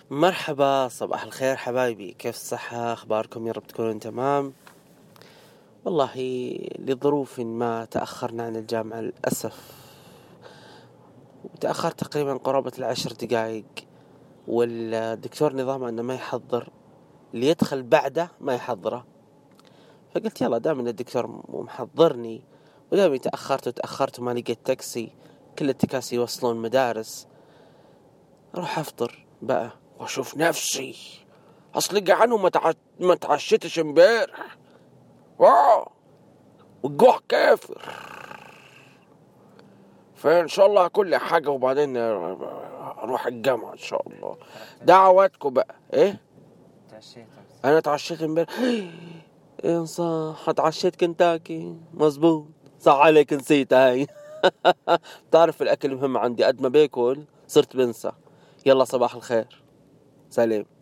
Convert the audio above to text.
مرحبا، صباح الخير حبايبي، كيف الصحة؟ أخباركم؟ يا رب تكونوا تمام. والله لظروف ما تأخرنا عن الجامعة للأسف، وتأخرت تقريبا قرابة 10 دقائق، والدكتور نظامه أنه ما يحضر اللي يدخل بعده ما يحضره. فقلت يلا دام أن الدكتور محضرني ودامي تأخرت وما لقيت تاكسي، كل التكاسي يوصلون مدارس، أروح أفطر بقى وأشوف نفسي أصلي جعان ما تعشيتش امبارح. واو، والجوع كافر. فإن شاء الله كل حاجة وبعدين أروح الجامعة إن شاء الله. دعواتكم بقى. إيه؟ أنا اتعشيت امبارح. إيه صح، اتعشيت كنتاكي. مظبوط، صح عليك، نسيت هاي. بتعرف الأكل مهم عندي، قد ما باكل صرت بنسى. يلا صباح الخير، سلام.